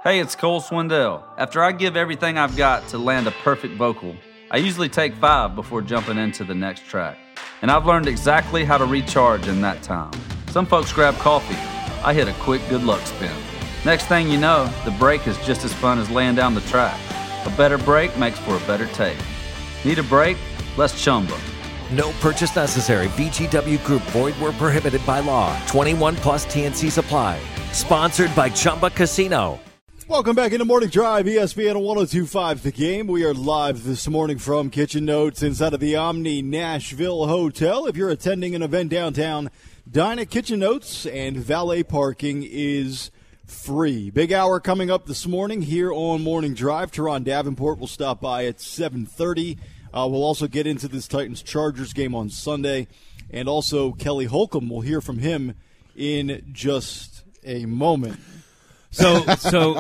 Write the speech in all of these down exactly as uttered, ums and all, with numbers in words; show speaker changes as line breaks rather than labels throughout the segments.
Hey, it's Cole Swindell. After I give everything I've got to land a perfect vocal, I usually take five before jumping into the next track. And I've learned exactly how to recharge in that time. Some folks grab coffee. I hit a quick good luck spin. Next thing you know, the break is just as fun as laying down the track. A better break makes for a better take. Need a break? Let's Chumba.
No purchase necessary. V G W Group. Void where prohibited by law. twenty-one plus T N C Supply. Sponsored by Chumba Casino.
Welcome back into Morning Drive, E S P N one oh two point five The Game. We are live this morning from Kitchen Notes inside of the Omni Nashville Hotel. If you're attending an event downtown, dine at Kitchen Notes, and valet parking is free. Big hour coming up this morning here on Morning Drive. Teron Davenport will stop by at seven thirty. Uh, we'll also get into this Titans-Chargers game on Sunday. And also Kelly Holcomb, we'll hear from him in just a moment.
So, so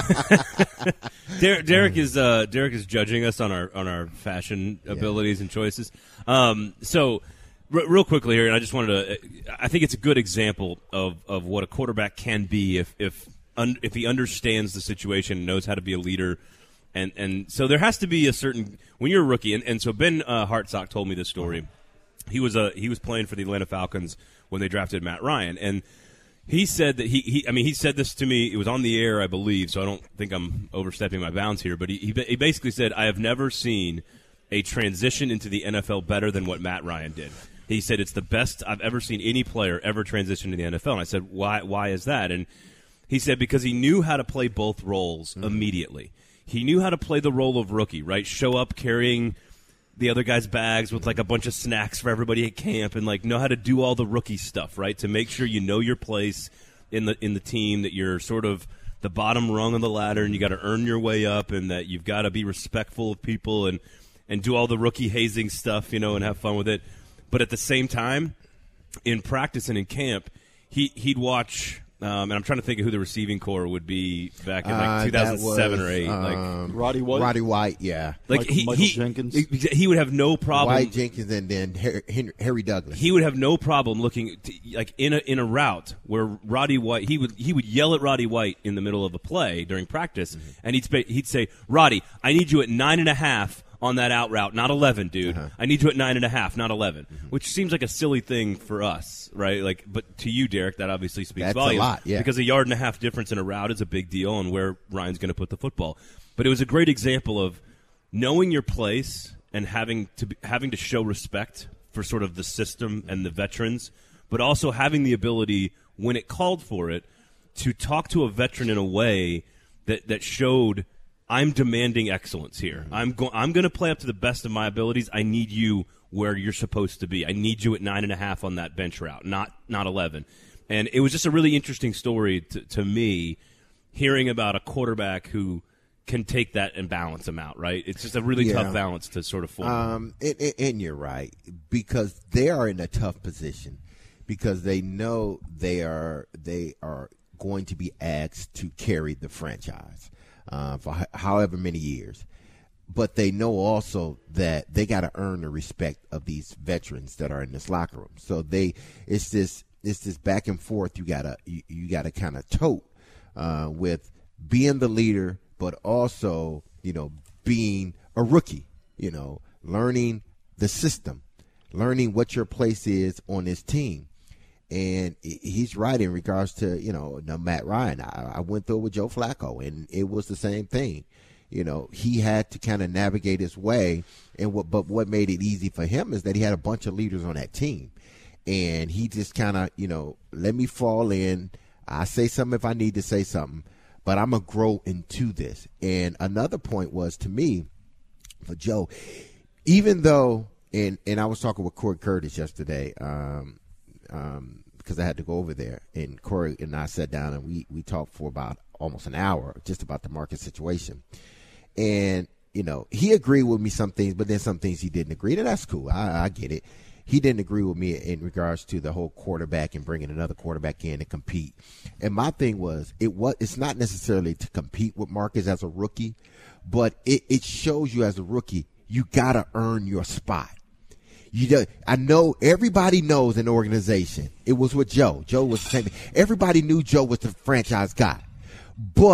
Derek, Derek is uh, Derek is judging us on our on our fashion abilities yeah. and choices. Um, so, r- real quickly here, and I just wanted to. I think it's a good example of, of what a quarterback can be if if un, if he understands the situation, and knows how to be a leader, and and so there has to be a certain when you're a rookie. And, and so Ben uh, Hartsock told me this story. He was a he was playing for the Atlanta Falcons when they drafted Matt Ryan, and He said that he, he, I mean, he said this to me. It was on the air, I believe, so I don't think I'm overstepping my bounds here. But he, he, he basically said, I have never seen a transition into the N F L better than what Matt Ryan did. He said, it's the best I've ever seen any player ever transition to the N F L. And I said, why, why is that? And he said, because he knew how to play both roles mm-hmm. immediately. He knew how to play the role of rookie, right? Show up carrying the other guy's bags with like a bunch of snacks for everybody at camp, and like know how to do all the rookie stuff, right? To make sure you know your place in the in the team, that you're sort of the bottom rung on the ladder and you got to earn your way up, and that you've got to be respectful of people and and do all the rookie hazing stuff, you know, and have fun with it. But at the same time, in practice and in camp, he he'd watch. Um, and I'm trying to think of who the receiving core would be back in like uh, two thousand seven
was,
or eight.
Um,
like
Roddy White.
Roddy White, yeah.
Like
Michael,
he,
Michael
he,
Jenkins.
He would have no problem.
White, Jenkins, and then Harry, Harry Douglas.
He would have no problem looking to, like in a in a route where Roddy White. He would he would yell at Roddy White in the middle of a play during practice, mm-hmm. and he'd he'd say, "Roddy, I need you at nine and a half." On that out route, not eleven, dude. Uh-huh. I need you at nine and a half, not eleven. Mm-hmm. Which seems like a silly thing for us, right? Like, but to you, Derek, that obviously speaks
That's
volumes.
a lot, yeah.
Because a yard and a half difference in a route is a big deal, on where Ryan's going to put the football. But it was a great example of knowing your place and having to be, having to show respect for sort of the system and the veterans, but also having the ability, when it called for it, to talk to a veteran in a way that that showed. I'm demanding excellence here. I'm going. I'm going to play up to the best of my abilities. I need you where you're supposed to be. I need you at nine and a half on that bench route, not not eleven. And it was just a really interesting story to, to me, hearing about a quarterback who can take that and balance them out. Right? It's just a really
yeah.
tough balance to sort of form.
Um, and, and you're right, because they are in a tough position, because they know they are they are going to be asked to carry the franchise. Uh, for h- however many years. But they know also that they got to earn the respect of these veterans that are in this locker room. So they, it's this, it's this back and forth. You gotta, you, you gotta kind of tote uh, with being the leader, but also, you know, being a rookie. You know, learning the system, learning what your place is on this team. And he's right in regards to, you know, Matt Ryan. I, I went through it with Joe Flacco, and it was the same thing. You know, he had to kind of navigate his way. And what, but what made it easy for him is that he had a bunch of leaders on that team. And he just kind of, you know, let me fall in. I say something if I need to say something, but I'm going to grow into this. And another point was, to me, for Joe, even though, and, and I was talking with Corey Curtis yesterday, um, Um, because I had to go over there, and Corey and I sat down and we, we talked for about almost an hour just about the market situation. And, you know, he agreed with me some things, but then some things he didn't agree to. That's cool. I, I get it. He didn't agree with me in regards to the whole quarterback and bringing another quarterback in to compete. And my thing was, it was it's not necessarily to compete with Marcus as a rookie, but it, it shows you as a rookie, you got to earn your spot. You do, I know everybody knows an organization. It was with Joe. Joe was the same. Everybody knew Joe was the franchise guy. But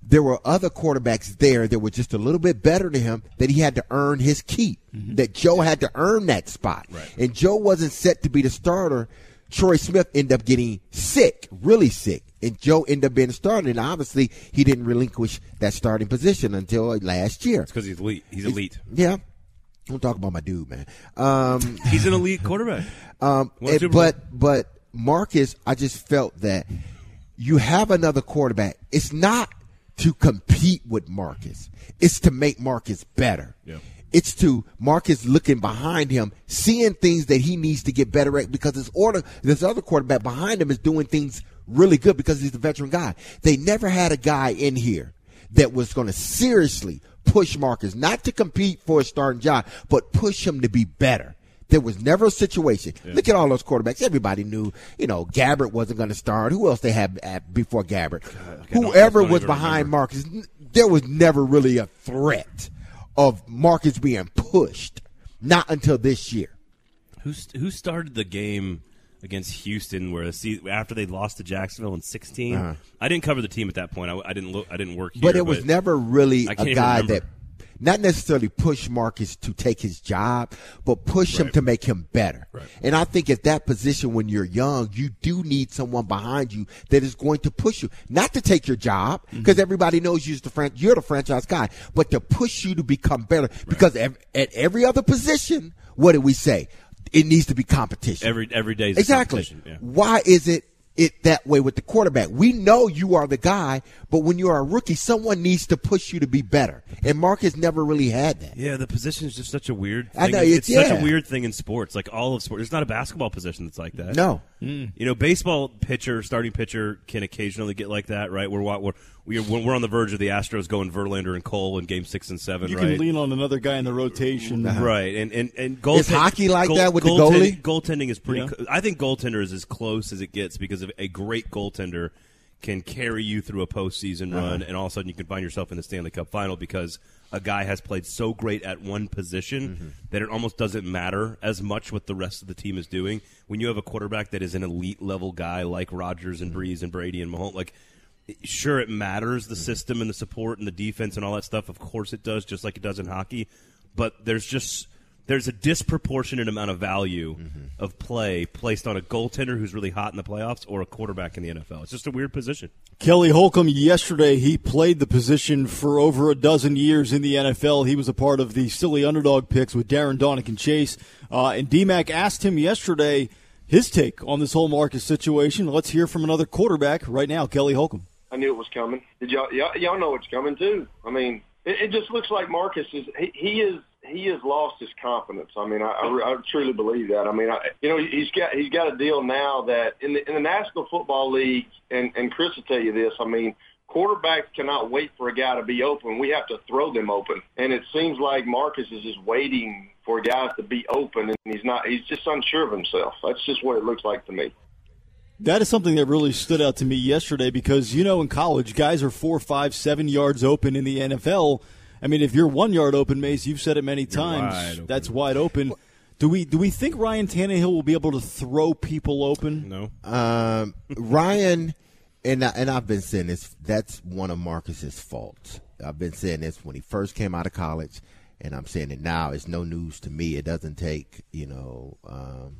there were other quarterbacks there that were just a little bit better than him that he had to earn his keep, mm-hmm. that Joe had to earn that spot.
Right.
And Joe wasn't set to be the starter. Troy Smith ended up getting sick, really sick, and Joe ended up being the starter. And obviously, he didn't relinquish that starting position until last year.
It's because he's elite. He's elite.
Yeah. Don't talk about my dude, man. Um,
he's an elite quarterback.
Um, and, but but Marcus, I just felt that you have another quarterback. It's not to compete with Marcus. It's to make Marcus better.
Yeah. It's
to Marcus looking behind him, seeing things that he needs to get better at because his order, this other quarterback behind him is doing things really good because he's a veteran guy. They never had a guy in here that was going to seriously push Marcus, not to compete for a starting job, but push him to be better. There was never a situation. Yeah. Look at all those quarterbacks. Everybody knew, you know, Gabbert wasn't going to start. Who else they had at, before Gabbert? God, Whoever was behind remember. Marcus, there was never really a threat of Marcus being pushed. Not until this year.
Who who started the game against Houston where the, after they lost to Jacksonville in sixteen? Uh-huh. I didn't cover the team at that point. I, I didn't look. I didn't work here.
But it was but never really a guy
remember.
that. Not necessarily push Marcus to take his job, but push right. him to make him better.
Right.
And I think at that position when you're young, you do need someone behind you that is going to push you. Not to take your job, because mm-hmm. everybody knows you're the, fran- you're the franchise guy, but to push you to become better. Right. Because ev- at every other position, what do we say? It needs to be competition.
Every every day is
exactly.
a competition. Yeah.
Why is it it that way with the quarterback? We know you are the guy, but when you're a rookie, someone needs to push you to be better. And Marcus never really had that.
Yeah, the position is just such a weird thing.
I know,
it's
it's yeah.
such a weird thing in sports, like all of sports. There's not a basketball position that's like that.
No.
Mm. You know, baseball pitcher, starting pitcher can occasionally get like that, right? We're we're we're, we're on the verge of the Astros going Verlander and Cole in game six and seven,
you
right?
can lean on another guy in the rotation.
Uh-huh. Right. And and, and goal
Is hockey like
goal,
that with
goaltend-
the goalie?
Goaltending is pretty
yeah.
– I think goaltender is as close as it gets because of a great goaltender can carry you through a postseason
uh-huh.
run, and all of a sudden you can find yourself in the Stanley Cup final because a guy has played so great at one position
mm-hmm.
that it almost doesn't matter as much what the rest of the team is doing. When you have a quarterback that is an elite-level guy like Rodgers and Breeze and Brady and Mahomes, like, sure, it matters, the system and the support and the defense and all that stuff. Of course it does, just like it does in hockey. But there's just there's a disproportionate amount of value mm-hmm. of play placed on a goaltender who's really hot in the playoffs or a quarterback in the N F L. It's just a weird position.
Kelly Holcomb, yesterday, he played the position for over a dozen years in the N F L. He was a part of the silly underdog picks with Darren Donick and Chase. Uh, and D-Mac asked him yesterday his take on this whole Marcus situation. Let's hear from another quarterback right now, Kelly Holcomb.
I knew it was coming. Did y'all, y'all, y'all know it's coming too? I mean, it, it just looks like Marcus is he, he is he has lost his confidence. I mean, I, I, I truly believe that. I mean, I, you know, he's got he's got a deal now that in the in the National Football League, and and Chris will tell you this. I mean, quarterbacks cannot wait for a guy to be open. We have to throw them open, and it seems like Marcus is just waiting for guys to be open, and he's not. He's just unsure of himself. That's just what it looks like to me.
That is something that really stood out to me yesterday because, you know, in college, guys are four, five, seven yards open. In the N F L, I mean, if you're one yard open, Mace, you've said it many times,
wide
that's wide open. Do we do we think Ryan Tannehill will be able to throw people open?
No.
Um, Ryan, and, I, and I've been saying this, that's one of Marcus's faults. I've been saying this when he first came out of college, and I'm saying it now. It's no news to me. It doesn't take, you know, um,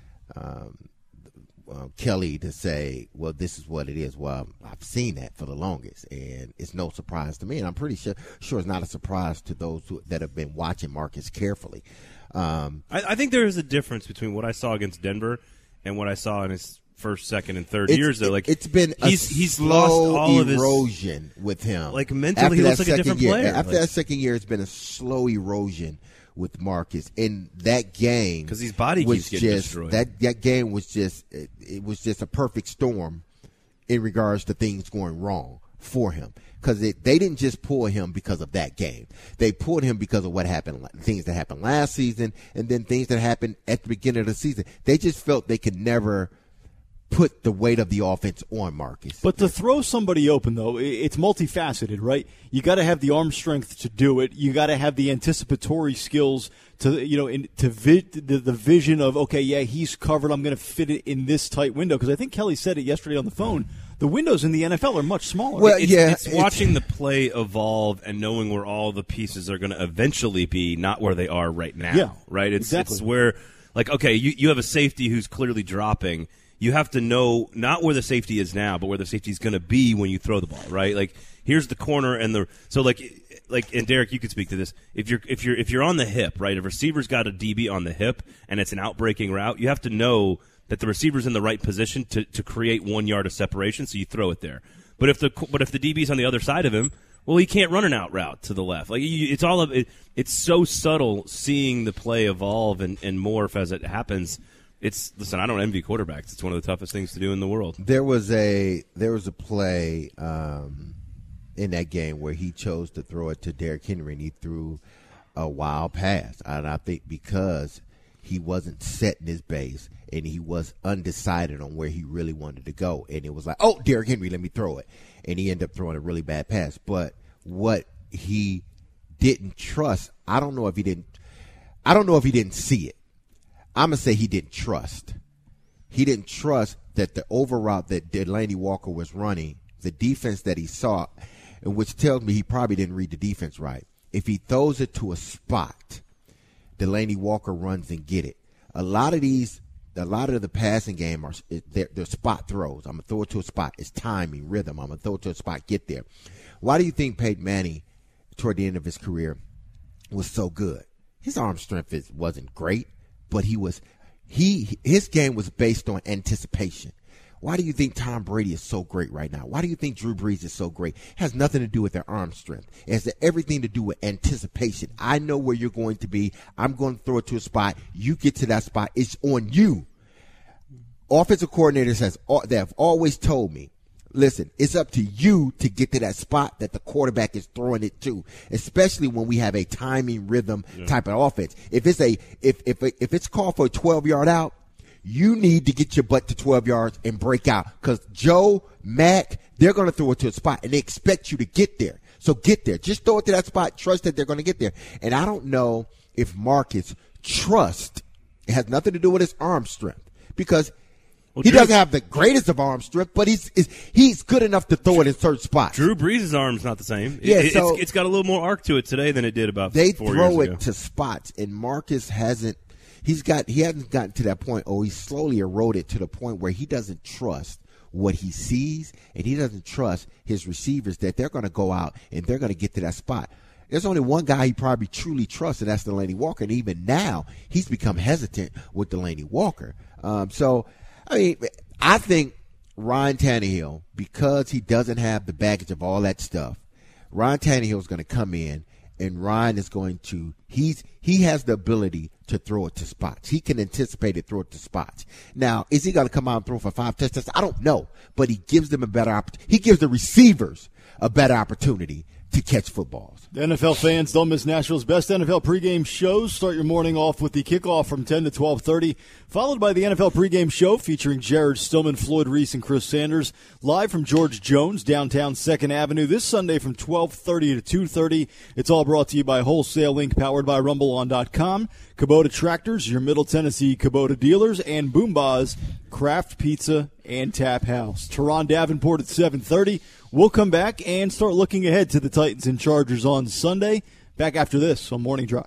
um, Uh, Kelly to say, well, this is what it is. Well, I've seen that for the longest, and it's no surprise to me, and I'm pretty sure sure it's not a surprise to those who, that have been watching Marcus carefully. Um,
I, I think there is a difference between what I saw against Denver and what I saw in his first, second, and third years. Though, like
it's been
he's
a
he's
slow
lost all of
erosion
his,
with him.
Like mentally,
after
he looks like a
second
different
year,
player.
After
like,
that second year, it's been a slow erosion with Marcus in that game
because his body
was
keeps getting
just
destroyed.
that that game was just it, it was just a perfect storm in regards to things going wrong for him because they didn't just pull him because of that game. They pulled him because of what happened, things that happened last season, and then things that happened at the beginning of the season. They just felt they could never put the weight of the offense on Marcus.
But to throw somebody open, though, it's multifaceted, right? You got to have the arm strength to do it. You got to have the anticipatory skills to, you know, in, to vi- the, the vision of, okay, yeah, he's covered. I'm going to fit it in this tight window. Because I think Kelly said it yesterday on the phone the windows in the N F L are much smaller.
Well,
It's,
yeah,
it's watching the play evolve and knowing where all the pieces are going to eventually be, not where they are right now.
Yeah,
right. It's
exactly.
it's where, like, okay, you you have a safety who's clearly dropping. You have to know not where the safety is now, but where the safety is going to be when you throw the ball. Right. Like, here's the corner and the so like like and Derek, you could speak to this. If you're if you're if you're on the hip, right, if a receiver's got a D B on the hip and it's an outbreaking route, you have to know that the receiver's in the right position to, to create one yard of separation, so you throw it there. But if the but if the D B's on the other side of him, well, he can't run an out route to the left. Like you, it's all of it. It's so subtle seeing the play evolve and, and morph as it happens. It's listen. I don't envy quarterbacks. It's one of the toughest things to do in the world.
There was a there was a play um, in that game where he chose to throw it to Derrick Henry, and he threw a wild pass. And I think because he wasn't setting his base and he was undecided on where he really wanted to go, and it was like, oh, Derrick Henry, let me throw it, and he ended up throwing a really bad pass. But what he didn't trust, I don't know if he didn't. I don't know if he didn't see it. I'm going to say he didn't trust. He didn't trust that the over route that Delanie Walker was running, the defense that he saw, and which tells me he probably didn't read the defense right. If he throws it to a spot, Delanie Walker runs and get it. A lot of these, a lot of the passing game are they're, they're spot throws. I'm going to throw it to a spot. It's timing, rhythm. I'm going to throw it to a spot, get there. Why do you think Peyton Manning, toward the end of his career, was so good? His arm strength is, wasn't great. But he was, he his game was based on anticipation. Why do you think Tom Brady is so great right now? Why do you think Drew Brees is so great? It has nothing to do with their arm strength. It has everything to do with anticipation. I know where you're going to be. I'm going to throw it to a spot. You get to that spot. It's on you. Offensive coordinators has they have always told me, listen, it's up to you to get to that spot that the quarterback is throwing it to, especially when we have a timing rhythm yeah. type of offense. If it's a if if if it's called for a twelve-yard out, you need to get your butt to twelve yards and break out, because Joe, Mac, they're going to throw it to a spot, and they expect you to get there. So get there. Just throw it to that spot. Trust that they're going to get there. And I don't know if Marcus trusts. It has nothing to do with his arm strength, because Well, he Drew, doesn't have the greatest of arm strength, but he's is, he's good enough to throw it in certain spots.
Drew Brees' arm's not the same.
Yeah,
it,
so
it's, it's got a little more arc to it today than it did about
they
four
throw
years
it
ago.
to spots, and Marcus hasn't. He's got he hasn't gotten to that point. Oh, he's slowly eroded to the point where he doesn't trust what he sees, and he doesn't trust his receivers that they're going to go out and they're going to get to that spot. There's only one guy he probably truly trusts, and that's Delanie Walker. And even now, he's become hesitant with Delanie Walker. Um, so, I mean, I think Ryan Tannehill, because he doesn't have the baggage of all that stuff, Ryan Tannehill is going to come in, and Ryan is going to he's he has the ability to throw it to spots. He can anticipate it, throw it to spots. Now, is he going to come out and throw for five touchdowns? I don't know, but he gives them a better opportunity. He gives the receivers a better opportunity to catch footballs.
N F L fans, don't miss Nashville's best N F L pregame shows. Start your morning off with the kickoff from ten to twelve thirty, followed by the N F L pregame show featuring Jared Stillman, Floyd Reese, and Chris Sanders, live from George Jones, downtown second Avenue, this Sunday from twelve thirty to two thirty. It's all brought to you by Wholesale Incorporated, powered by rumble on dot com, Kubota Tractors, your Middle Tennessee Kubota dealers, and Boombaz, Craft Pizza and Tap House. Teron Davenport at seven thirty. We'll come back and start looking ahead to the Titans and Chargers on Sunday. Back after this on Morning Drive.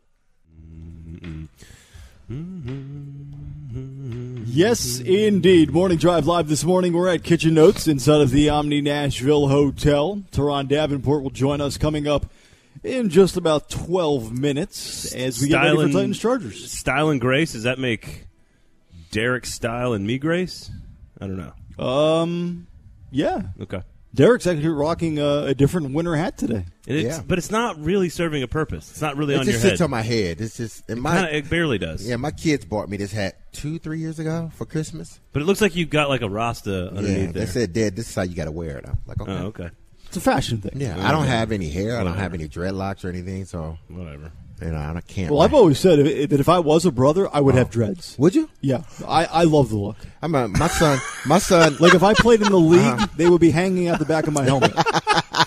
Yes, indeed. Morning Drive live this morning. We're at Kitchen Notes inside of the Omni Nashville Hotel. Teron Davenport will join us coming up in just about twelve minutes as we get ready for Titans Chargers.
Style and Grace, does that make Derek Style and me Grace? I don't know.
Um, yeah.
Okay.
Derek's actually rocking a, a different winter hat today.
It's,
yeah.
But it's not really serving a purpose. It's not really
it
on your head.
It just sits on my head. It's just, and
it,
my,
kinda, it barely does.
Yeah, my kids bought me this hat two, three years ago for Christmas.
But it looks like you've got like a Rasta underneath
yeah,
there.
They said, Dad, this is how you got to wear it. I'm like, okay.
Oh, okay.
It's a fashion thing.
Yeah, I don't have any hair. I don't have any dreadlocks or anything, so
whatever.
You know, I can't.
Well, I've always said if, that if I was a brother, I would
oh.
have dreads.
Would you?
Yeah, I, I love the look.
I'm a, my son. My son.
Like if I played in the league, uh-huh. they would be hanging out the back of my helmet.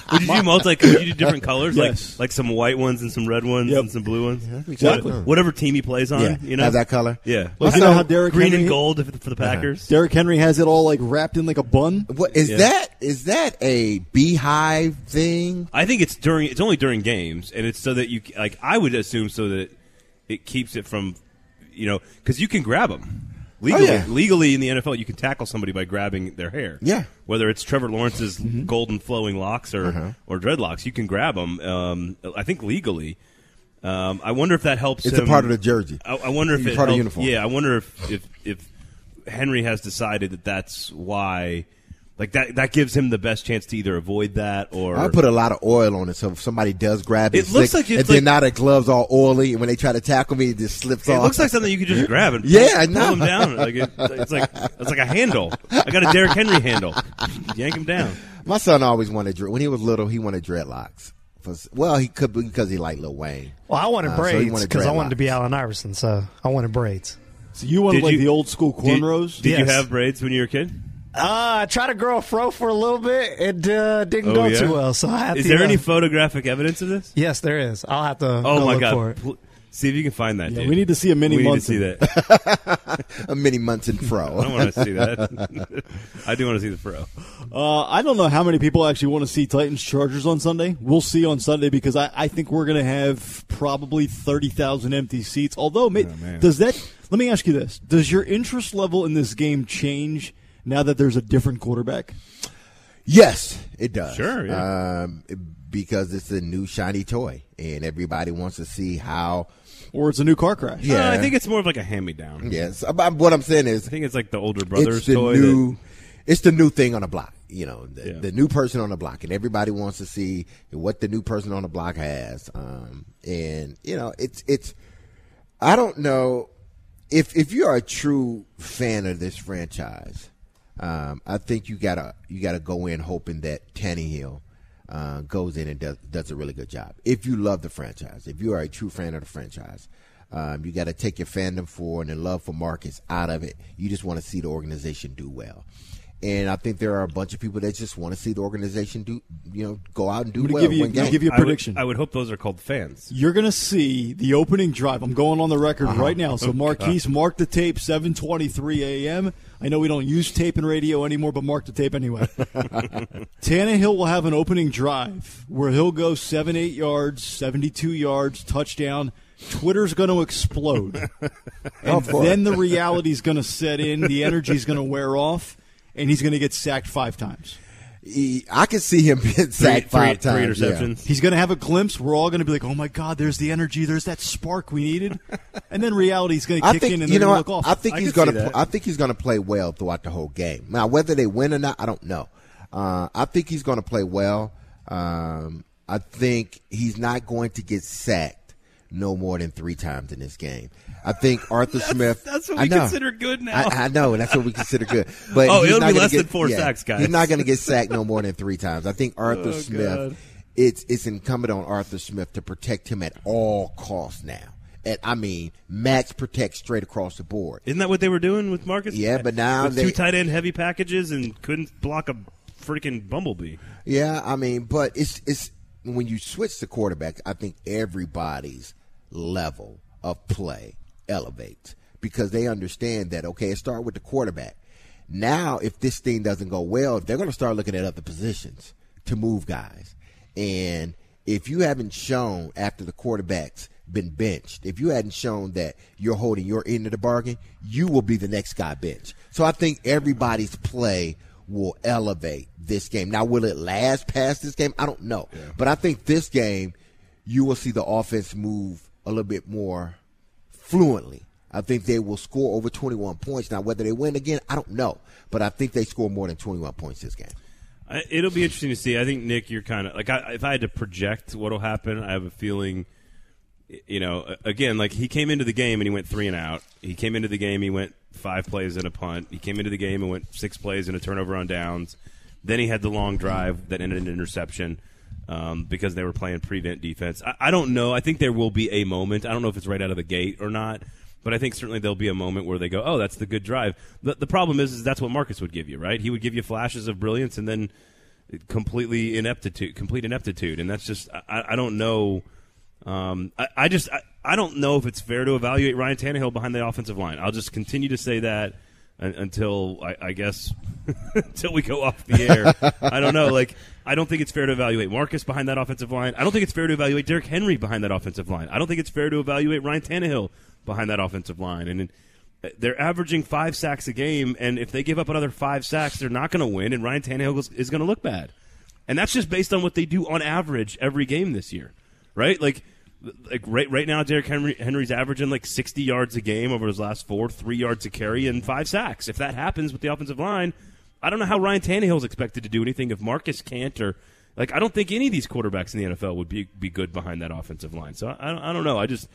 Would you do multi? Could you do different colors,
Yes.
like like some white ones and some red ones
Yep.
and some blue ones?
Exactly.
What- whatever team he plays on,
Yeah,
you know,
have that color.
Yeah,
Well, you know how Derrick
green
Henry-
and gold if- for the Packers.
Derrick Henry has it all like wrapped in like a bun.
What is
Yeah.
that? Is that a beehive thing?
I think it's during. It's only during games, and it's so that you like. I would assume so that it keeps it from, you know, because you can grab them legally.
Oh, yeah.
Legally in the N F L, you can tackle somebody by grabbing their hair.
Yeah.
Whether it's Trevor Lawrence's
Mm-hmm.
golden flowing locks or
Uh-huh.
or dreadlocks, you can grab them. Um, I think legally. Um, I wonder if that helps.
It's
him.
a part of the jersey.
I, I wonder if
It's
it
part of
helps-
uniform.
Yeah, I wonder if, if if Henry has decided that that's why. Like that, that gives him the best chance to either avoid that or.
I put a lot of oil on it, so if somebody does grab it,
It looks
slick,
like it's
and then
like-
now the gloves all oily, and when they try to tackle me, it just slips
It
off.
looks like something you could just grab and
Yeah, I
pull
know.
him down. Like it, it's like it's like a handle. I got a Derrick Henry handle. Yank him down.
My son always wanted dread. When he was little, he wanted dreadlocks. For, well, he could be because he liked Lil Wayne.
Well, I wanted
Uh, so he
braids
wanted
because I wanted to be
dreadlocks.
Allen Iverson, so I wanted braids.
So you wanted
Did
like
you-
the old school
Did,
cornrows?
did you
Yes.
have braids when you were a kid?
Uh, I tried to grow a fro for a little bit. It uh, didn't
Oh,
go
yeah?
too well, so I had
Is
to.
there
uh,
any photographic evidence of this?
Yes, there is. I'll have to.
Oh
go
my
look
god!
For it.
Pl- See if you can find that.
Yeah,
dude.
we need to see a mini
We need to
Munson.
see that.
A mini Munson
I
fro.
don't want to see that. I do want to see the fro.
Uh, I don't know how many people actually want to see Titans Chargers on Sunday. We'll see on Sunday because I, I think we're going to have probably thirty thousand empty seats. Although, ma-
man.
does that? Let me ask you this: does your interest level in this game change now that there's a different quarterback?
Yes, it does.
Sure, yeah.
Um, because it's a new shiny toy, and everybody wants to see how.
Or it's a new car crash?
Yeah.
Uh, I think it's more of like a hand-me-down.
Yes, about- what I'm saying is,
I think it's like the older brother's
it's the
toy.
new. It's the new thing on the block, you know, the,
Yeah.
the new person on the block, and everybody wants to see what the new person on the block has. Um, and you know, it's it's. I don't know if if you are a true fan of this franchise. Um, I think you gotta you gotta go in hoping that Tannehill uh, goes in and does does a really good job. If you love the franchise, if you are a true fan of the franchise, um, you got to take your fandom for and the love for Marcus out of it. You just want to see the organization do well. And I think there are a bunch of people that just want to see the organization do, you know, go out and do
I'm gonna
well.
give you-
win
I'm gonna
games.
give you a
I would-
prediction.
I would hope those are called fans.
You're going to see the opening drive. I'm going on the record
Uh-huh.
right now. So, Marquise, mark the tape, seven twenty-three a.m. I know we don't use tape and radio anymore, but mark the tape anyway. Tannehill will have an opening drive where he'll go seven, eight yards, seventy-two yards, touchdown. Twitter's going to explode. And
for it.
then the reality's going to set in. The energy's going to wear off, and he's going to get sacked five times.
He- I can see him get sacked
three,
five
three
times. yeah.
interceptions.
He's going to have a glimpse. We're all going to be like, oh, my God, there's the energy. There's that spark we needed. And then reality's going to
I
kick
think
in and
you
they're
know.
going to
what?
look
I
off.
think
I
he's
could
going
see
to.
that.
I think he's going to play well throughout the whole game. Now, whether they win or not, I don't know. Uh, I think he's going to play well. Um, I think he's not going to get sacked no more than three times in this game. I think Arthur Smith.
that's what
I
we
know.
consider good now.
I, I know that's what we consider good. But
Oh,
he's
it'll
not
be
gonna
less
get-
than four
yeah,
sacks, guys.
He's not going to get sacked no more than three times. I think Arthur
Oh,
Smith.
God.
It's it's incumbent on Arthur Smith to protect him at all costs now. And I mean, max protect straight across the board.
Isn't that what they were doing with Marcus?
Yeah, but now
with
they-
two tight end heavy packages and couldn't block a freaking bumblebee.
Yeah, I mean, but it's it's when you switch the quarterback, I think everybody's level of play elevates because they understand that okay, it started with the quarterback. Now, if this thing doesn't go well, they're going to start looking at other positions to move guys. And if you haven't shown after the quarterback's been benched, if you hadn't shown that you're holding your end of the bargain, you will be the next guy benched. So I think everybody's play will elevate this game. Now, will it last past this game? I don't know. Yeah. But I think this game, you will see the offense move a little bit more fluently. I think they will score over twenty-one points. Now, whether they win again, I don't know. But I think they score more than twenty-one points this game.
I, it'll be interesting to see. I think, Nick, you're kind of like, I, if I had to project what will happen, I have a feeling, you know, again, like he came into the game and he went three and out. He came into the game, he went five plays and a punt. He came into the game and went six plays and a turnover on downs. Then he had the long drive that ended in an interception um, because they were playing prevent defense. I, I don't know. I think there will be a moment. I don't know if it's right out of the gate or not. But I think certainly there'll be a moment where they go, oh, that's the good drive. The, the problem is, is that's what Marcus would give you, right? He would give you flashes of brilliance, and then completely ineptitude, complete ineptitude, and that's just I, I don't know. Um, I, I just I, I don't know if it's fair to evaluate Ryan Tannehill behind the offensive line. I'll just continue to say that un, until I, I guess until we go off the air. I don't know. Like I don't think it's fair to evaluate Marcus behind that offensive line. I don't think it's fair to evaluate Derrick Henry behind that offensive line. I don't think it's fair to evaluate Ryan Tannehill behind that offensive line. And they're averaging five sacks a game, and if they give up another five sacks, they're not going to win, and Ryan Tannehill is going to look bad. And that's just based on what they do on average every game this year, right? Like, like right right now, Derrick Henry, Henry's averaging like sixty yards a game over his last four, three yards a carry, and five sacks. If that happens with the offensive line, I don't know how Ryan Tannehill is expected to do anything if Marcus can't, or like I don't think any of these quarterbacks in the N F L would be be good behind that offensive line. So I, I don't know. I just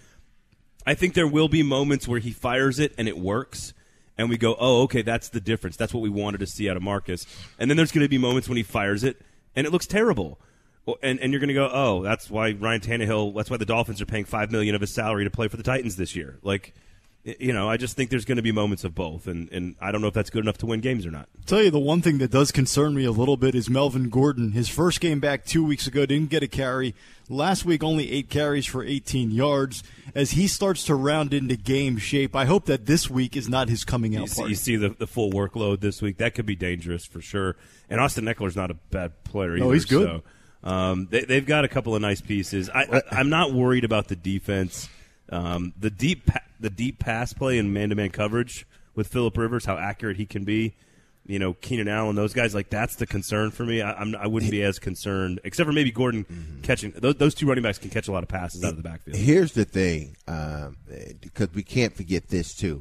I think there will be moments where he fires it and it works, and we go, oh, okay, that's the difference. That's what we wanted to see out of Marcus. And then there's going to be moments when he fires it and it looks terrible. And and you're going to go, oh, that's why Ryan Tannehill, that's why the Dolphins are paying five million dollars of his salary to play for the Titans this year. Like, you know, I just think there's going to be moments of both, and, and I don't know if that's good enough to win games or not.
I'll tell you, the one thing that does concern me a little bit is Melvin Gordon. His first game back two weeks ago didn't get a carry. Last week, only eight carries for eighteen yards. As he starts to round into game shape, I hope that this week is not his coming out
you see,
party.
You see the, the full workload this week. That could be dangerous for sure. And Austin Eckler's not a bad player either.
No, he's good.
So, um, they, they've got a couple of nice pieces. I, I, I'm not worried about the defense. Um, the deep pa- the deep pass play and man-to-man coverage with Phillip Rivers, how accurate he can be. You know, Keenan Allen, those guys, like that's the concern for me. I, I'm, I wouldn't be as concerned, except for maybe Gordon mm-hmm. catching. Those, those two running backs can catch a lot of passes out of the backfield.
Here's the thing, um, because we can't forget this too.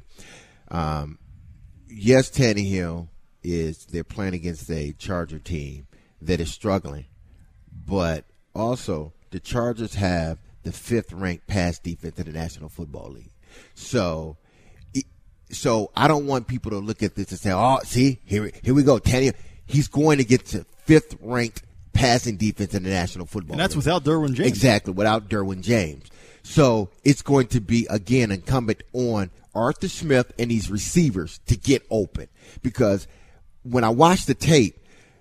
Um, yes, Tannehill is they're playing against a Charger team that is struggling, but also the Chargers have the fifth-ranked pass defense in the National Football League. So, so I don't want people to look at this and say, "Oh, see, here, here we go, Tannehill. He's going to get to fifth-ranked passing defense in the National Football League."
And that's
League.
without Derwin James.
Exactly, without Derwin James. So it's going to be again incumbent on Arthur Smith and these receivers to get open, because when I watch the tape,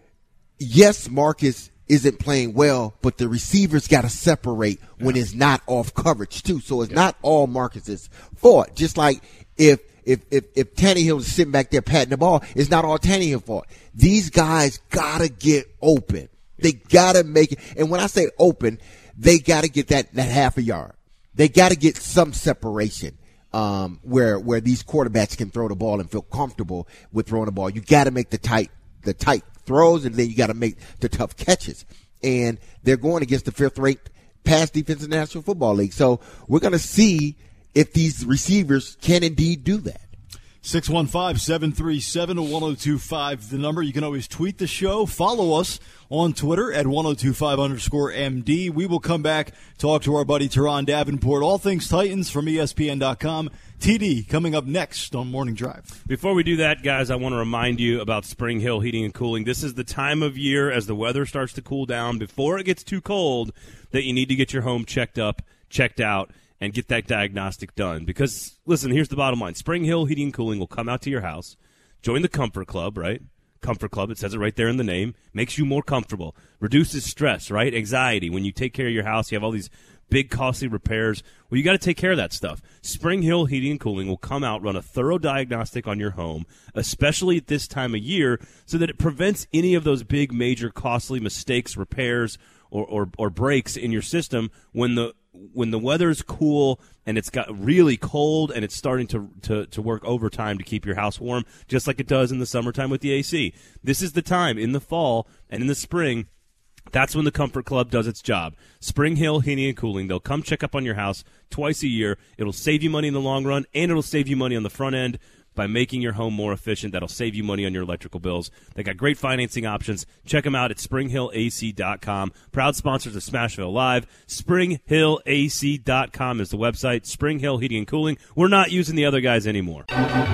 yes, Marcus isn't playing well, but the receivers got to separate when it's not off coverage too. So it's yeah. not all Marcus's fault. Just like if if if if Tannehill is sitting back there patting the ball, it's not all Tannehill's fault. These guys gotta get open. They gotta make it. And when I say open, they gotta get that that half a yard. They gotta get some separation. Um, where where these quarterbacks can throw the ball and feel comfortable with throwing the ball. You gotta make the tight the tight throws, and then you got to make the tough catches. And they're going against the fifth-ranked pass defense in the National Football League. So we're going to see if these receivers can indeed do that.
six one five, seven three seven, one oh two five, the number. You can always tweet the show. Follow us on Twitter at one oh two five underscore M D. We will come back, talk to our buddy Teron Davenport. All things Titans from E S P N dot com. T D coming up next on Morning Drive.
Before we do that, guys, I want to remind you about Spring Hill Heating and Cooling. This is the time of year as the weather starts to cool down, before it gets too cold, that you need to get your home checked up, checked out, and get that diagnostic done. Because, listen, here's the bottom line. Spring Hill Heating and Cooling will come out to your house, join the Comfort Club, right? Comfort Club, it says it right there in the name, makes you more comfortable, reduces stress, right? Anxiety. When you take care of your house, you have all these big, costly repairs. Well, you got to take care of that stuff. Spring Hill Heating and Cooling will come out, run a thorough diagnostic on your home, especially at this time of year, so that it prevents any of those big, major, costly mistakes, repairs, or, or, or breaks in your system when the when the weather's cool and it's got really cold and it's starting to, to, to work overtime to keep your house warm, just like it does in the summertime with the A C. This is the time in the fall and in the spring. That's when the Comfort Club does its job. Spring Hill Heating and Cooling. They'll come check up on your house twice a year. It'll save you money in the long run, and it'll save you money on the front end by making your home more efficient. That'll save you money on your electrical bills. They got great financing options. Check them out at spring hill A C dot com. Proud sponsors of Smashville Live. spring hill A C dot com is the website. Spring Hill Heating and Cooling. We're not using the other guys anymore.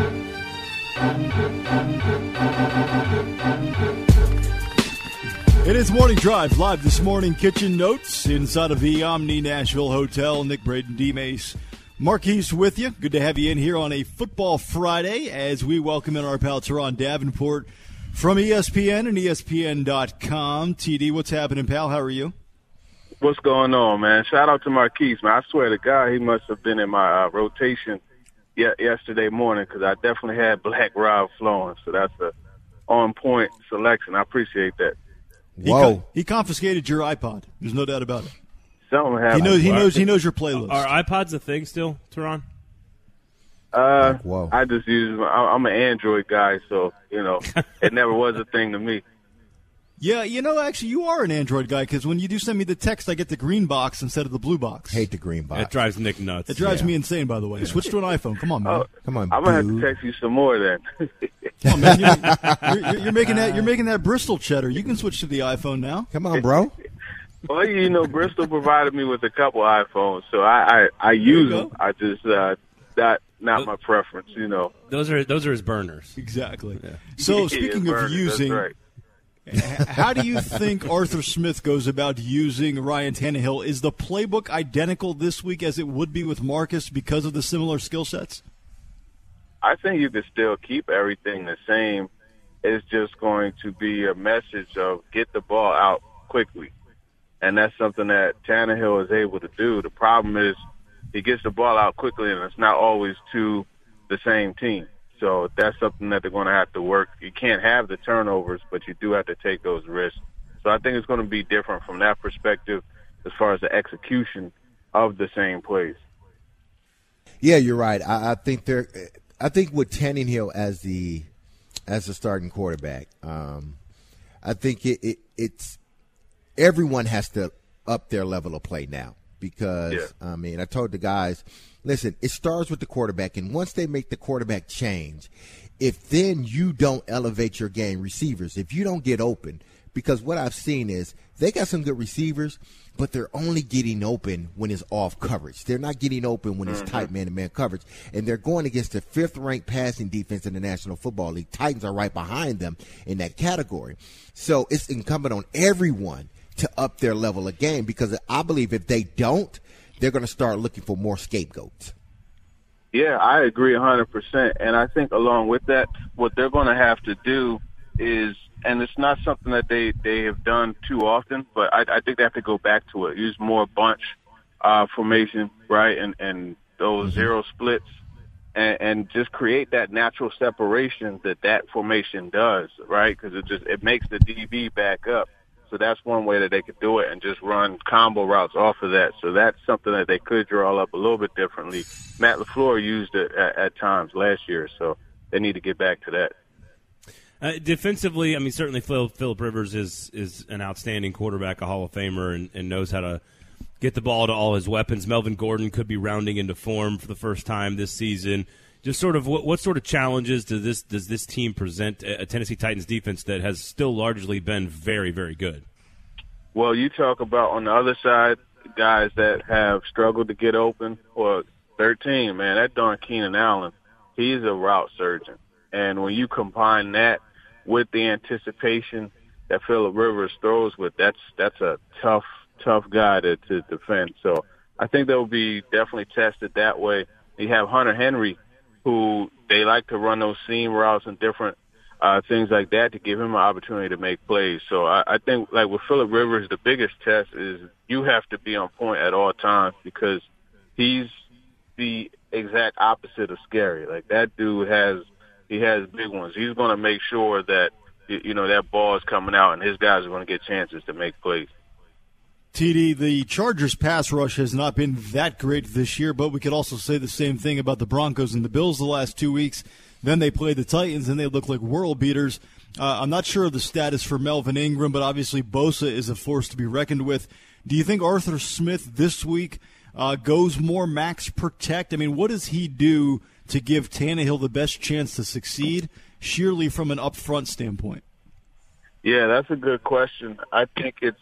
It is Morning Drive, live this morning. Kitchen Notes inside of the Omni Nashville Hotel. Nick Braden, D-Mace, Marquise with you. Good to have you in here on a football Friday as we welcome in our pal Teron Davenport From E S P N and E S P N dot com, T D, what's happening, pal? How are you?
What's going on, man? Shout out to Marquise, man. I swear to God, he must have been in my uh, rotation ye- yesterday morning because I definitely had Black Rob flowing. So that's a on-point selection. I appreciate that.
He
Whoa.
co- he confiscated your iPod. There's no doubt about it.
Something
He
happened.
knows. He knows. He knows your playlist.
Are iPods a thing still, Teron?
Uh,
Whoa.
I just use. I- I'm an Android guy, so you know, it never was a thing to me.
Yeah, you know, actually, you are an Android guy because when you do send me the text, I get the green box instead of the blue box.
Hate the green box.
That drives Nick nuts.
It drives
Yeah.
me insane, by the way. Switch to an iPhone. Come on, man.
Oh,
Come on,
I'm gonna have
dude.
to text you some more then.
Come on, man. You're, you're, you're making that. You're making that Bristol cheddar. You can switch to the iPhone now.
Come on, bro.
Well, you know, Bristol provided me with a couple iPhones, so I I, I use
go.
them. I just uh, that not my preference, you know.
Those are those are his burners.
Exactly. So,
Yeah,
speaking
Burner,
of using,
that's right.
how do you think Arthur Smith goes about using Ryan Tannehill? Is the playbook identical this week as it would be with Marcus because of the similar skill sets?
I think you can still keep everything the same. It's just going to be a message of get the ball out quickly. And that's something that Tannehill is able to do. The problem is he gets the ball out quickly, and it's not always to the same team. So that's something that they're going to have to work. You can't have the turnovers, but you do have to take those risks. So I think it's going to be different from that perspective as far as the execution of the same plays.
Yeah, you're right. I, I think they're. I think with Tannehill as the as the starting quarterback, um, I think it, it it's everyone has to up their level of play now because
Yeah.
I mean I told the guys, listen, it starts with the quarterback, and once they make the quarterback change, if then you don't elevate your game, receivers, if you don't get open, because what I've seen is they got some good receivers, but they're only getting open when it's off coverage. They're not getting open when it's tight man-to-man coverage. And they're going against the fifth-ranked passing defense in the National Football League. Titans are right behind them in that category. So it's incumbent on everyone to up their level of game because I believe if they don't, they're going to start looking for more scapegoats.
Yeah, I agree one hundred percent. And I think along with that, what they're going to have to do is, and it's not something that they, they have done too often, but I, I think they have to go back to it. Use more bunch uh, formation, right, and, and those mm-hmm. zero splits, and, and just create that natural separation that that formation does, right, because it just it makes the D B back up. So that's one way that they could do it and just run combo routes off of that. So that's something that they could draw up a little bit differently. Matt LaFleur used it at, at times last year, so they need to get back to that.
Uh, defensively, I mean, certainly Phil, Phillip Rivers is is an outstanding quarterback, a Hall of Famer, and, and knows how to get the ball to all his weapons. Melvin Gordon could be rounding into form for the first time this season. Just sort of what, what sort of challenges does this does this team present a Tennessee Titans defense that has still largely been very, very good?
Well, you talk about on the other side, guys that have struggled to get open. Or thirteen, man, that darn Keenan Allen, he's a route surgeon. And when you combine that with the anticipation that Phillip Rivers throws with, that's that's a tough, tough guy to, to defend. So I think they'll be definitely tested that way. You have Hunter Henry, who they like to run those seam routes and different uh, things like that to give him an opportunity to make plays. So I, I think, like with Phillip Rivers, the biggest test is you have to be on point at all times because he's the exact opposite of scary. Like that dude has he has big ones. He's going to make sure that you know that ball is coming out and his guys are going to get chances to make plays.
T D, the Chargers' pass rush has not been that great this year, but we could also say the same thing about the Broncos and the Bills the last two weeks. Then they played the Titans, and they look like world beaters. Uh, I'm not sure of the status for Melvin Ingram, but obviously Bosa is a force to be reckoned with. Do you think Arthur Smith this week uh, goes more max protect? I mean, what does he do to give Tannehill the best chance to succeed, sheerly from an upfront standpoint?
Yeah, that's a good question. I think it's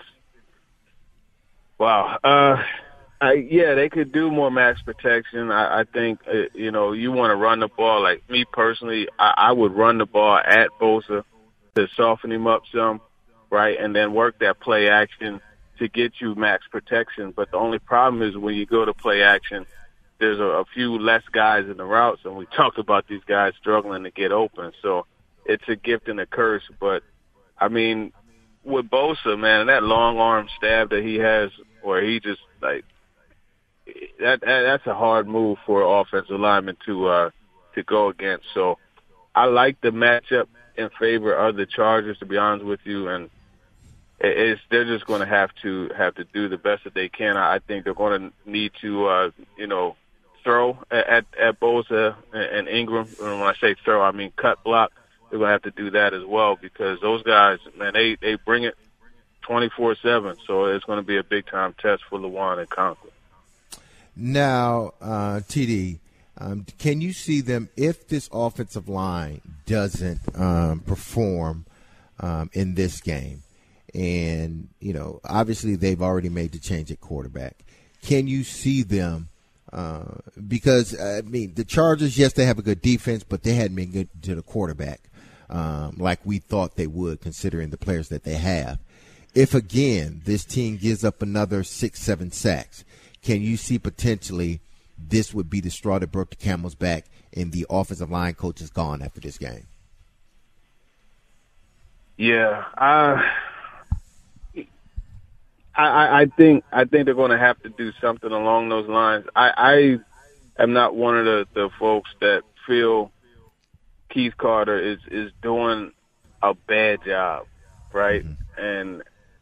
Wow. Uh, I, yeah, they could do more max protection. I, I think, uh, you know, you want to run the ball. Like me personally, I, I would run the ball at Bosa to soften him up some, right, and then work that play action to get you max protection. But the only problem is when you go to play action, there's a, a few less guys in the routes, and we talked about these guys struggling to get open. So it's a gift and a curse. But, I mean, with Bosa, man, that long arm stab that he has where he just, like, that, that that's a hard move for an offensive lineman to uh, to go against. So I like the matchup in favor of the Chargers, to be honest with you, and it's they're just going to have to have to do the best that they can. I think they're going to need to, uh, you know, throw at at Bosa and Ingram. And when I say throw, I mean cut block. They're going to have to do that as well because those guys, man, they they bring it twenty-four seven. So it's going to be a big time test for Lewan and Conklin.
Now, uh, T D, um, can you see them if this offensive line doesn't um, perform um, in this game? And, you know, obviously they've already made the change at quarterback. Can you see them uh, because, I mean, the Chargers, yes, they have a good defense, but they hadn't been good to the quarterback um, like we thought they would considering the players that they have. If, again, this team gives up another six, seven sacks, can you see potentially this would be the straw that broke the camel's back and the offensive line coach is gone after this game?
Yeah, I, I, I think I think they're going to have to do something along those lines. I, I am not one of the, the folks that feel Keith Carter is, is doing a bad job, right? Mm-hmm. And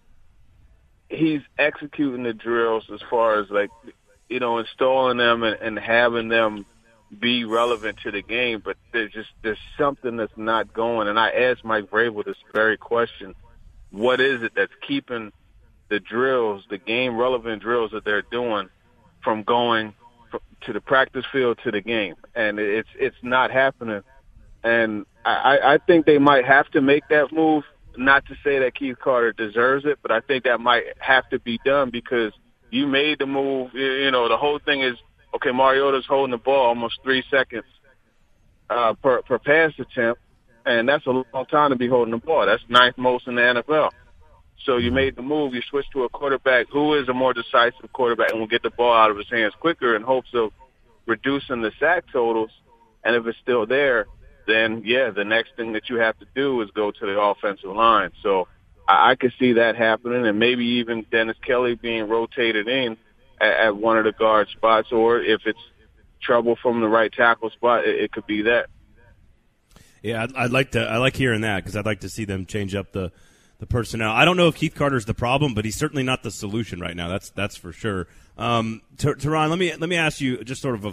he's executing the drills as far as, like, you know, installing them and, and having them be relevant to the game, but there's just there's something that's not going. And I asked Mike Vrabel this very question: what is it that's keeping the drills, the game relevant drills that they're doing, from going to the practice field to the game? And it's it's not happening. And I, I think they might have to make that move. Not to say that Keith Carter deserves it, but I think that might have to be done because you made the move. You know, the whole thing is, okay, Mariota's holding the ball almost three seconds uh, per, per pass attempt, and that's a long time to be holding the ball. That's ninth most in the N F L. So you made the move. You switched to a quarterback who is a more decisive quarterback and will get the ball out of his hands quicker in hopes of reducing the sack totals. And if it's still there, then, yeah, the next thing that you have to do is go to the offensive line. So I, I could see that happening, and maybe even Dennis Kelly being rotated in at, at one of the guard spots, or if it's trouble from the right tackle spot, it, it could be that.
Yeah, I'd, I'd like to. I like hearing that because I'd like to see them change up the, the personnel. I don't know if Keith Carter's the problem, but he's certainly not the solution right now. That's that's for sure. Um, Teron, let me let me ask you just sort of a.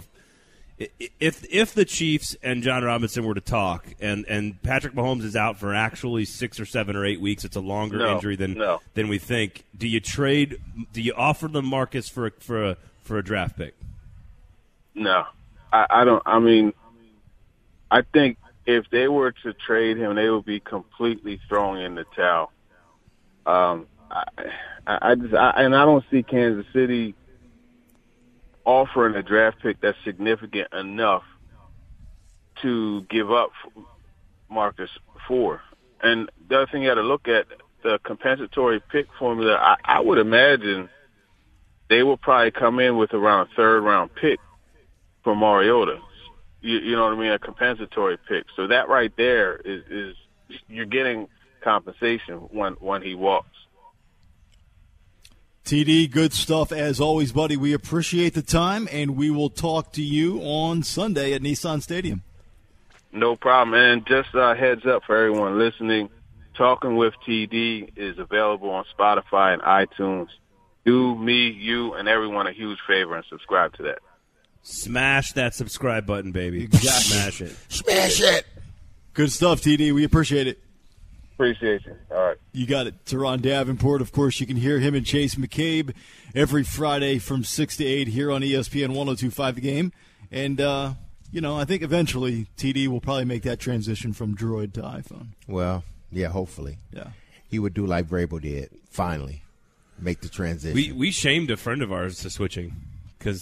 If if the Chiefs and John Robinson were to talk, and, and Patrick Mahomes is out for actually six or seven or eight weeks, it's a longer
no,
injury than
no.
than we think. Do you trade? Do you offer them Marcus for a, for a for a draft pick?
No, I, I don't. I mean, I think if they were to trade him, they would be completely throwing in the towel. Um, I, I, I just I, and I don't see Kansas City offering a draft pick that's significant enough to give up Marcus for. And the other thing you got to look at, the compensatory pick formula, I, I would imagine they will probably come in with around a third-round pick for Mariota. You, you know what I mean? A compensatory pick. So that right there is, is you're getting compensation when, when he walks.
T D, good stuff as always, buddy. We appreciate the time, and we will talk to you on Sunday at Nissan Stadium.
No problem. And just a heads up for everyone listening, Talking with T D is available on Spotify and iTunes. Do me, you, and everyone a huge favor and subscribe to that.
Smash that subscribe button, baby. Smash it.
Smash it.
Good stuff, T D. We appreciate it.
Appreciate you. All right.
You got it. Teron Davenport, of course, you can hear him and Chase McCabe every Friday from six to eight here on E S P N one oh two point five The Game. And, uh, you know, I think eventually T D will probably make that transition from Droid to iPhone.
Well, yeah, hopefully.
Yeah.
He would do like Vrabel did, finally, make the transition.
We we shamed a friend of ours to switching because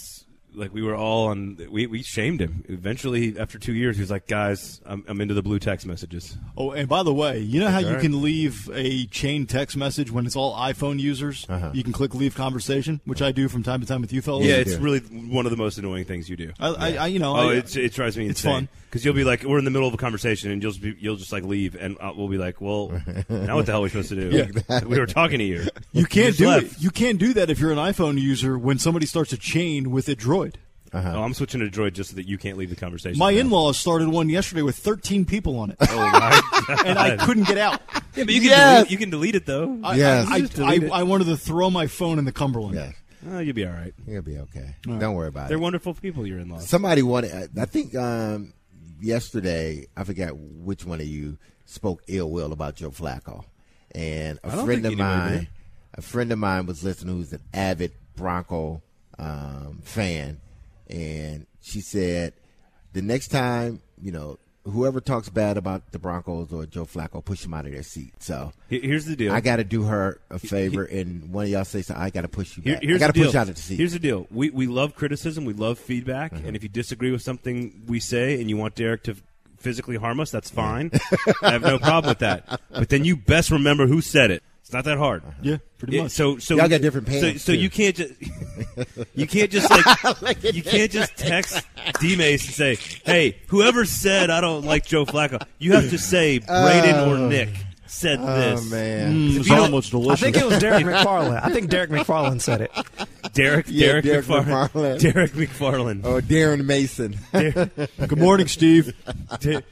like we were all on. We, we shamed him. Eventually, after two years, he was like, "Guys, I'm, I'm into the blue text messages."
Oh, and by the way, you know how
That's
you
right.
can leave a chain text message when it's all iPhone users?
Uh-huh.
You can click leave conversation, which I do from time to time with you fellas.
Yeah, it's really one of the most annoying things you do.
I, I, I you know,
Oh,
I,
it's, it drives me
it's
insane.
fun.
Because you'll be like, we're in the middle of a conversation, and you'll just, be, you'll just like leave, and uh, we'll be like, well, now what the hell are we supposed to do?
Yeah.
Like, we were talking to you.
You can't
just
do
left.
it. You can't do that if you're an iPhone user when somebody starts a chain with a Droid.
Uh-huh.
Oh, I'm switching to Droid just so that you can't leave the conversation.
My in-laws started one yesterday with thirteen people on it,
Oh my God.
and I couldn't get out.
Yeah, but you can,
Yes.
delete, you can delete it though.
I,
Yes.
I,
Just
I,
delete
I,
it.
I wanted to throw my phone in the Cumberland.
Yeah,
Oh, you'll be all right.
you'll be okay.
All right.
Don't worry about
They're
it.
wonderful people, your in-laws.
Somebody wanted. I think um, yesterday, I forgot which one of you spoke ill will about Joe Flacco, and a
I don't
friend
think
of
anybody
mine,
did.
a friend of mine was listening, who's an avid Bronco um, fan, and she said, the next time, you know, whoever talks bad about the Broncos or Joe Flacco, push them out of their seat. So
Here- Here's the deal.
I got to do her a favor, and one of y'all say something, I got to push you
Here-
back.
here's
I got to
the deal.
push you out of the seat.
Here's the deal. We we love criticism. We love feedback. And if you disagree with something we say and you want Derek to physically harm us, that's fine. I have no problem with that. But then you best remember who said it. It's not that hard.
Yeah, pretty
Yeah,
much.
so so
Y'all got different
So,
pants,
so
too.
you can't just you can't just like you can't just text D-Mace and say, "Hey, whoever said I don't like Joe Flacco," you have to say Braden or Nick said this.
Oh, man.
Mm,
If
it's
you don't-
almost
I
delicious.
think it was Derek McFarland. I think Derek McFarland said it.
Derek
Yeah,
Derek,
Derek
McFarland.
McFarland.
Derek McFarland.
Oh, Darren Mason.
Good morning, Steve.
Der-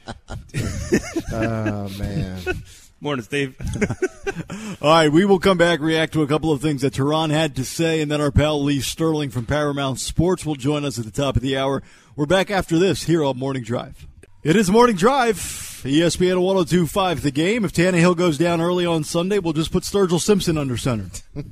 Oh, man.
Morning, Steve.
All right, we will come back, react to a couple of things that Tehran had to say, and then our pal Lee Sterling from Paramount Sports will join us at the top of the hour. We're back after this here on Morning Drive. It is Morning Drive, E S P N one oh two point five The Game. If Tannehill goes down early on Sunday, we'll just put Sturgill Simpson under center.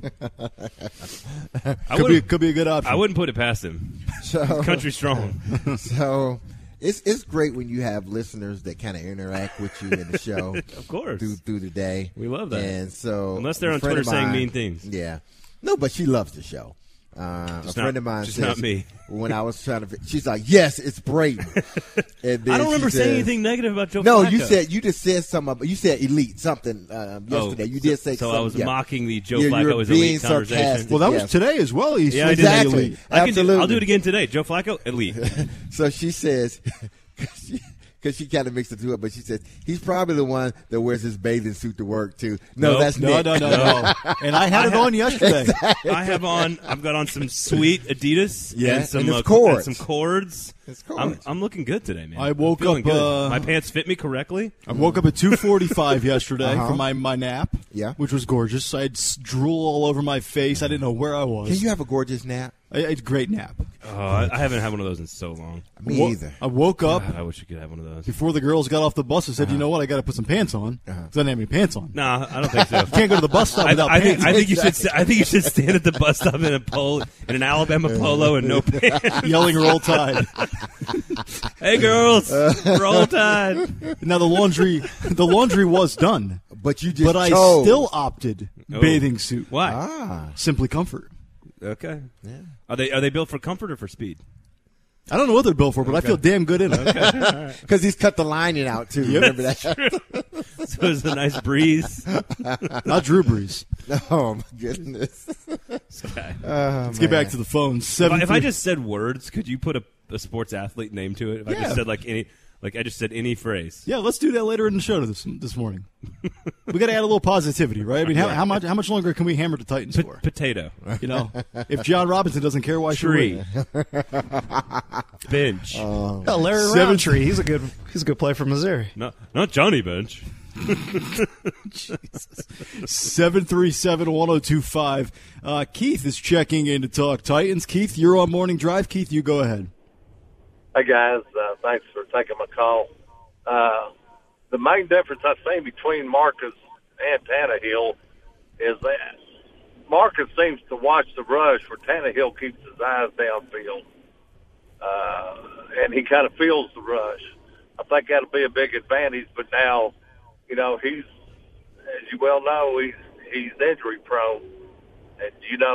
I
Could be,
wouldn't,
could be a good option.
I wouldn't put it past him.
So,
Country strong.
so it's it's great when you have listeners that kind of interact with you in the show
Of course.
through through the day.
We love that.
And so,
Unless they're
a
on
friend
Twitter
of
saying
mine-
mean things.
Yeah, no, but she loves the show. Uh, a
Just
friend
not-
of mine
just
says,
not me.
when I was trying to, she's like, "Yes, it's Braden." And then
I don't
she
remember saying
says-
anything negative about Joe
No,
Flacco.
you said you just said something. About, you said elite something um,
Oh,
yesterday. you did say
so
something.
I was
yeah.
mocking the Joe
Yeah, you were
Flacco as
being
elite conversation.
sarcastic.
well, that
Yes.
was today as well. He's
Yeah, I did.
Exactly.
elite.
I can do,
Absolutely.
I'll do it again today. Joe Flacco, elite.
So she says, because she, she kind of mixed the two up, but she says he's probably the one that wears his bathing suit to work too. No,
Nope.
that's
No,
Nick.
no, no, no. And I had it on yesterday.
I have on. I've got on some sweet Adidas.
Yeah,
and some
and it's
uh,
cords.
and some cords.
It's
I'm,
cords.
I'm looking good today, man.
I woke
I'm feeling
up,
good.
uh,
My pants fit me correctly.
I woke up at two forty-five yesterday
Uh-huh.
for my, my nap,
Yeah.
which was gorgeous. I had s- drool all over my face. I didn't know where I was.
Can you have a gorgeous nap?
I, I had a great nap.
Oh, I, I haven't had one of those in so long.
Me
Wo-
either.
I woke up
God, I wish you could have one of those.
before the girls got off the bus. I said, you know what? I got to put some pants on.
Uh-huh.
'Cause I didn't have any pants on.
Nah, I don't think so.
Can't go to the bus stop
I,
without
I think
pants.
I think you should. st- I think you should stand at the bus stop in a polo, in an Alabama polo and no pants.
Yelling Roll Tide.
Hey, girls, roll tide.
Now the laundry, the laundry was done,
But you just
but I
chose.
still opted
Oh.
bathing suit.
Why?
Ah,
Simply Comfort.
Okay. Are they are they built for comfort or for speed?
I don't know what they're built for, but I feel damn good in it.
because he's cut the lining out too. Remember that?
So it's a nice breeze.
Not Drew Brees.
Oh my goodness.
Okay.
Oh,
Let's get back to the phone.
If
Seven.
I, if I just said words, could you put a, a sports athlete name to it? If I
Yeah.
just said like any, like I just said any phrase.
yeah, let's do that later in the show this this morning. We got to add a little positivity, right? I mean, how, how much how much longer can we hammer the Titans
P-
for?
potato.
You know, if John Robinson doesn't care, why should we?
Tree. Bench.
Oh.
Oh, Larry
Seven-
Roundtree. He's a good. He's a good player for Missouri.
not not Johnny Bench.
seven three seven, one oh two five. Uh, Keith is checking in to talk Titans. Keith, you're on Morning Drive. Keith, you go ahead.
Hey, guys. Uh, thanks for taking my call. Uh, the main difference I've seen between Marcus and Tannehill is that Marcus seems to watch the rush where Tannehill keeps his eyes downfield. Uh, and he kind of feels the rush. I think that'll be a big advantage, but now, you know, he's, as you well know, he's, he's injury prone. And, you know,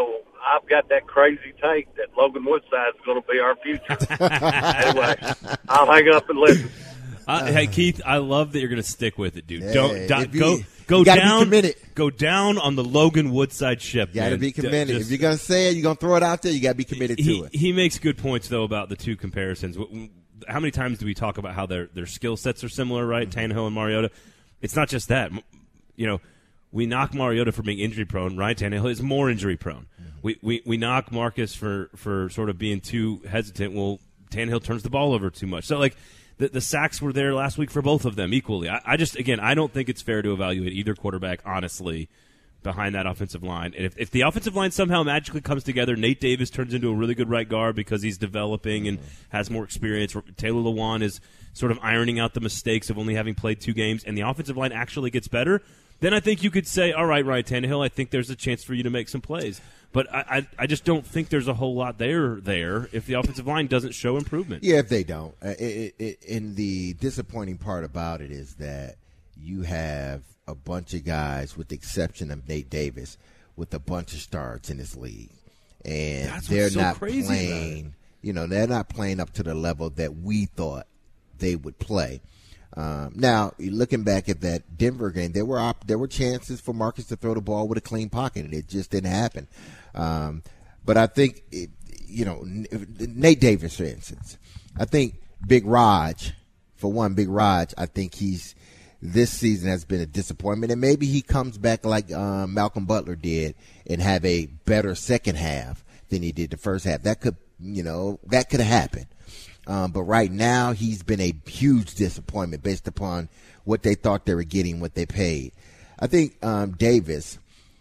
I've got that crazy take that Logan Woodside is going to be our future. Anyway, I'll hang up and listen.
Uh, hey Keith, I love that you're going to stick with it, dude.
Hey,
Don't, don't
you,
go go
you gotta
down.
Be committed.
Go down on the Logan Woodside ship.
You got to
man.
be committed.
Just,
if you're going to say it, you're going to throw it out there. You got to be committed
he,
to it.
He makes good points though about the two comparisons. How many times do we talk about how their their skill sets are similar, right? Mm-hmm. Tannehill and Mariota. It's not just that. You know, we knock Mariota for being injury prone. Ryan Tannehill is more injury prone. Mm-hmm. We, we we knock Marcus for for sort of being too hesitant. Well, Tannehill turns the ball over too much. So like. The, the sacks were there last week for both of them equally. I, I just, again, I don't think it's fair to evaluate either quarterback, honestly, behind that offensive line. And if, if the offensive line somehow magically comes together, Nate Davis turns into a really good right guard because he's developing and has more experience. Taylor Lewan is sort of ironing out the mistakes of only having played two games, and the offensive line actually gets better, then I think you could say, all right, Ryan Tannehill, I think there's a chance for you to make some plays. But I, I, I just don't think there's a whole lot there there if the offensive line doesn't show improvement.
Yeah, if they don't. Uh, it, it, and the disappointing part about it is that you have a bunch of guys, with the exception of Nate Davis, with a bunch of starts in this league. And
That's
they're
so
not
crazy
playing, you know, they're not playing up to the level that we thought they would play. Um, now, looking back at that Denver game, there were op- there were chances for Marcus to throw the ball with a clean pocket, and it just didn't happen. Um, but I think, it, you know, Nate Davis, for instance, I think Big Raj, for one, Big Raj, I think he's this season has been a disappointment, and maybe he comes back like um, Malcolm Butler did and have a better second half than he did the first half. That could, you know, that could have happened. Um, but right now, he's been a huge disappointment based upon what they thought they were getting, what they paid. I think um, Davis,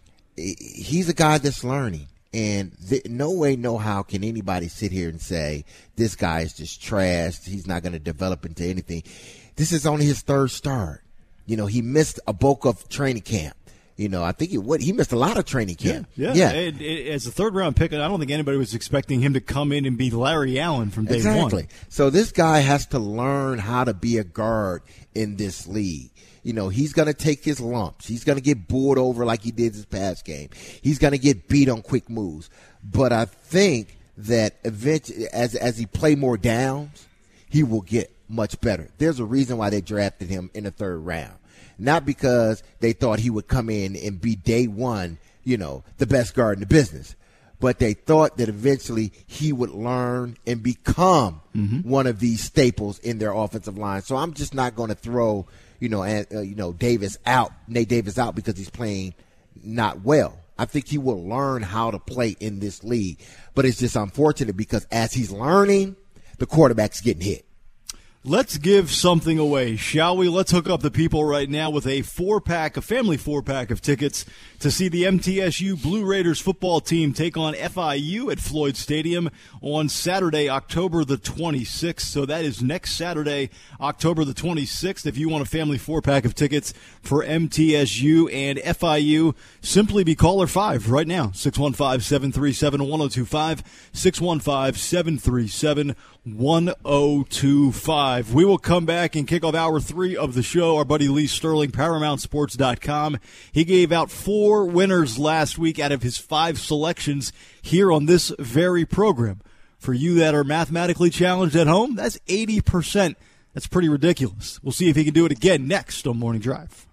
he's a guy that's learning. And th- no way, no how can anybody sit here and say, this guy is just trash, he's not going to develop into anything. This is only his third start. You know, he missed a bulk of training camp. You know, I think he what he missed a lot of training camp.
Yeah,
yeah.
yeah. It, it, as a third round pick, I don't think anybody was expecting him to come in and be Larry Allen from day
exactly.
one.
Exactly. So this guy has to learn how to be a guard in this league. You know, he's going to take his lumps. He's going to get bored over like he did this past game. He's going to get beat on quick moves. But I think that eventually, as as he play more downs, he will get much better. There's a reason why they drafted him in the third round. Not because they thought he would come in and be day one, you know, the best guard in the business. But they thought that eventually he would learn and become mm-hmm. one of these staples in their offensive line. So I'm just not going to throw, you know, uh, you know, Davis out, Nate Davis out because he's playing not well. I think he will learn how to play in this league. But it's just unfortunate because as he's learning, the quarterback's getting hit.
Let's give something away, shall we? Let's hook up the people right now with a four-pack, a family four-pack of tickets to see the M T S U Blue Raiders football team take on F I U at Floyd Stadium on Saturday, October the twenty-sixth. So that is next Saturday, October the twenty-sixth. If you want a family four-pack of tickets for M T S U and F I U, simply be caller five right now, six one five, seven three seven, one oh two five, six one five, seven three seven, one oh two five. We will come back and kick off hour three of the show. Our buddy Lee Sterling, Paramount Sports dot com. He gave out four winners last week out of his five selections here on this very program. For you that are mathematically challenged at home, that's eighty percent. That's pretty ridiculous. We'll see if he can do it again next on Morning Drive.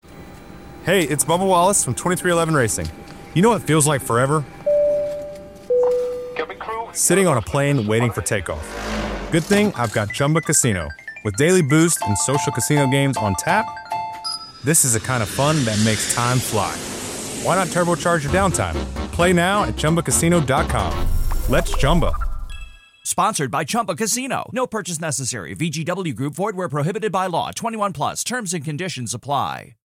Hey, it's Bubba Wallace from twenty-three eleven Racing. You know what feels like forever? Sitting on a plane waiting for takeoff. Good thing I've got Chumba Casino. With daily boost and social casino games on tap, this is the kind of fun that makes time fly. Why not turbocharge your downtime? Play now at Chumba Casino dot com. Let's Chumba.
Sponsored by Chumba Casino. No purchase necessary. V G W Group. Void where prohibited by law. twenty-one plus. Terms and conditions apply.